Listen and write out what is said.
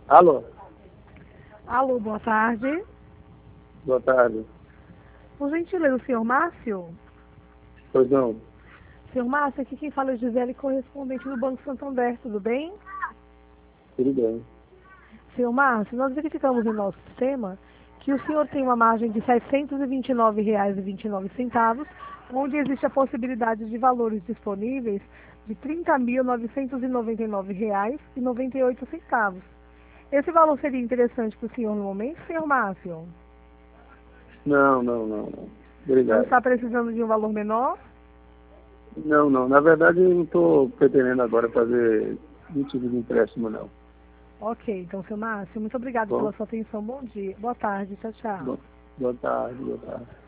Alô? Alô, boa tarde. Boa tarde. Por gentileza, o senhor Márcio? Pois não? Senhor Márcio, aqui quem fala é Gisele, correspondente do Banco Santander, tudo bem? Tudo bem. Senhor Márcio, nós verificamos em nosso sistema que o senhor tem uma margem de R$ 729,29, onde existe a possibilidade de valores disponíveis de R$ 30.999,98. Esse valor seria interessante para o senhor no momento, senhor Márcio? Não. Não Obrigado. está precisando de um valor menor? Não. Na verdade, eu não estou pretendendo agora fazer nenhum tipo de empréstimo, não. Ok, então, seu Márcio, muito obrigado Bom, pela sua atenção. Bom dia. Boa tarde. Tchau, tchau. bom, boa tarde, boa tarde.